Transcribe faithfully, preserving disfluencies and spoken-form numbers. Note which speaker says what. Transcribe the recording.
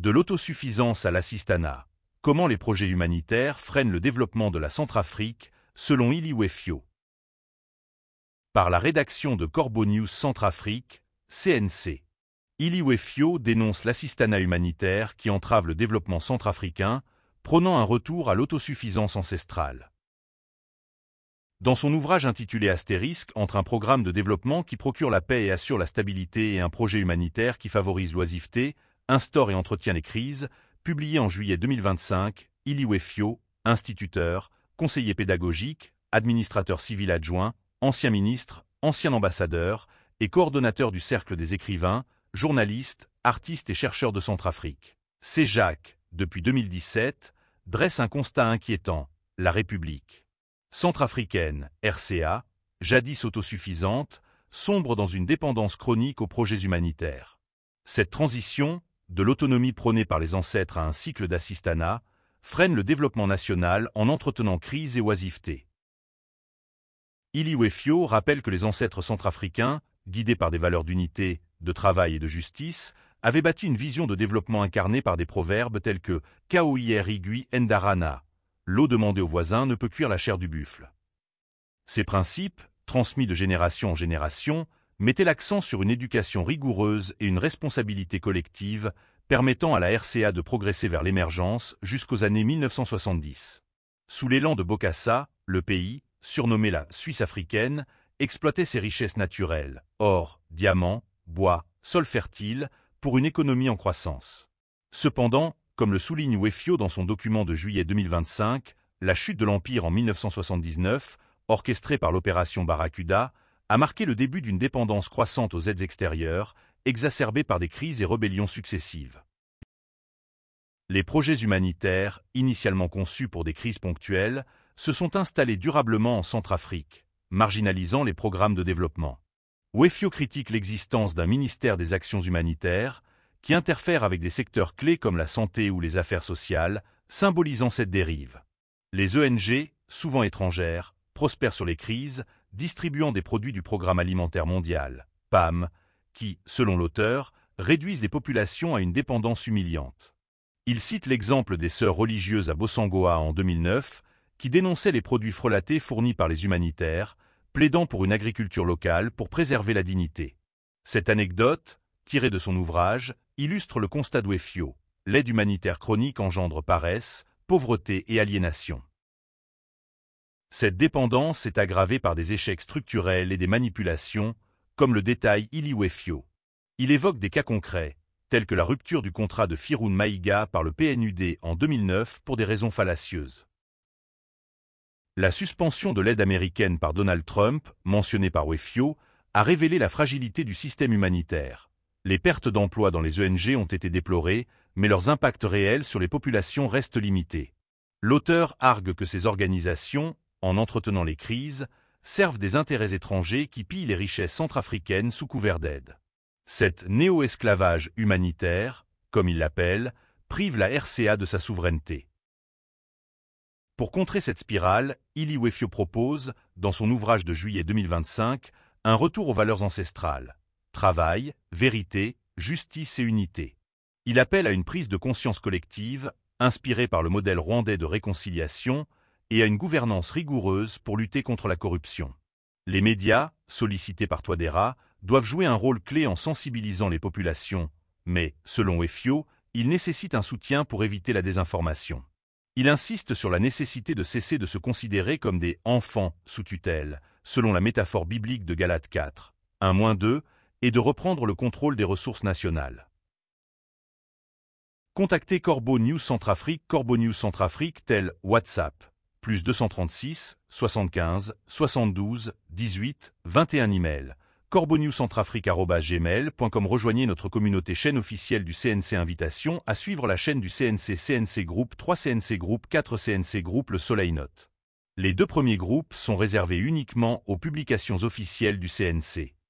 Speaker 1: De l'autosuffisance à l'assistanat. Comment les projets humanitaires freinent le développement de la Centrafrique, selon Ili Wefio. Par la rédaction de Corbeau News Centrafrique, C N C. Ili Wefio dénonce l'assistanat humanitaire qui entrave le développement centrafricain, prônant un retour à l'autosuffisance ancestrale. Dans son ouvrage intitulé Astérisque, entre un programme de développement qui procure la paix et assure la stabilité et un projet humanitaire qui favorise l'oisiveté, instaure et entretient les crises, publié en juillet deux mille vingt-cinq, Ili Wefio, instituteur, conseiller pédagogique, administrateur civil adjoint, ancien ministre, ancien ambassadeur et coordonnateur du Cercle des écrivains, journalistes, artistes et chercheurs de Centrafrique. C. Jacques, depuis deux mille dix-sept, dresse un constat inquiétant, la République centrafricaine, R C A, jadis autosuffisante, sombre dans une dépendance chronique aux projets humanitaires. Cette transition, de l'autonomie prônée par les ancêtres à un cycle d'assistanat, freine le développement national en entretenant crise et oisiveté. Ili Wefio rappelle que les ancêtres centrafricains, guidés par des valeurs d'unité, de travail et de justice, avaient bâti une vision de développement incarnée par des proverbes tels que « Kaoyer igui endarana » l'eau demandée aux voisins ne peut cuire la chair du buffle. Ces principes, transmis de génération en génération, mettaient l'accent sur une éducation rigoureuse et une responsabilité collective permettant à la R C A de progresser vers l'émergence jusqu'aux années mille neuf cent soixante-dix. Sous l'élan de Bokassa, le pays, surnommé la Suisse africaine, exploitait ses richesses naturelles, or, diamants, bois, sols fertiles, pour une économie en croissance. Cependant, comme le souligne Wefio dans son document de juillet deux mille vingt-cinq, la chute de l'Empire en mille neuf cent soixante-dix-neuf, orchestrée par l'opération Barracuda, a marqué le début d'une dépendance croissante aux aides extérieures, exacerbée par des crises et rébellions successives. Les projets humanitaires, initialement conçus pour des crises ponctuelles, se sont installés durablement en Centrafrique, marginalisant les programmes de développement. Wefio critique l'existence d'un ministère des Actions humanitaires, qui interfère avec des secteurs clés comme la santé ou les affaires sociales, symbolisant cette dérive. Les O N G, souvent étrangères, prospèrent sur les crises, distribuant des produits du Programme alimentaire mondial, P A M, qui, selon l'auteur, réduisent les populations à une dépendance humiliante. Il cite l'exemple des sœurs religieuses à Bossangoa en deux mille neuf, qui dénonçaient les produits frelatés fournis par les humanitaires, plaidant pour une agriculture locale pour préserver la dignité. Cette anecdote, tirée de son ouvrage, illustre le constat de Wefio. L'aide humanitaire chronique engendre paresse, pauvreté et aliénation. Cette dépendance est aggravée par des échecs structurels et des manipulations, comme le détaille Ili Wefio. Il évoque des cas concrets, tels que la rupture du contrat de Firoun Maïga par le P N U D en deux mille neuf pour des raisons fallacieuses. La suspension de l'aide américaine par Donald Trump, mentionnée par Wefio, a révélé la fragilité du système humanitaire. Les pertes d'emplois dans les O N G ont été déplorées, mais leurs impacts réels sur les populations restent limités. L'auteur argue que ces organisations, en entretenant les crises, servent des intérêts étrangers qui pillent les richesses centrafricaines sous couvert d'aide. Cet néo-esclavage humanitaire, comme il l'appelle, prive la R C A de sa souveraineté. Pour contrer cette spirale, Ili Wefio propose, dans son ouvrage de juillet deux mille vingt-cinq, un retour aux valeurs ancestrales. Travail, vérité, justice et unité. Il appelle à une prise de conscience collective, inspirée par le modèle rwandais de réconciliation, et à une gouvernance rigoureuse pour lutter contre la corruption. Les médias, sollicités par Touadéra, doivent jouer un rôle clé en sensibilisant les populations, mais, selon Wefio, ils nécessitent un soutien pour éviter la désinformation. Il insiste sur la nécessité de cesser de se considérer comme des « enfants » sous tutelle, selon la métaphore biblique de Galates quatre, un deux, et de reprendre le contrôle des ressources nationales. Contactez Corbeau News Centrafrique. Corbeau News Centrafrique tel WhatsApp, plus deux cent trente-six, soixante-quinze, soixante-douze, dix-huit, vingt et un email, corbeaunewscentrafrique arobase gmail point com. Rejoignez notre communauté chaîne officielle du C N C. Invitation à suivre la chaîne du C N C, C N C Group trois, C N C Group quatre, C N C Group Le Soleil Note. Les deux premiers groupes sont réservés uniquement aux publications officielles du C N C.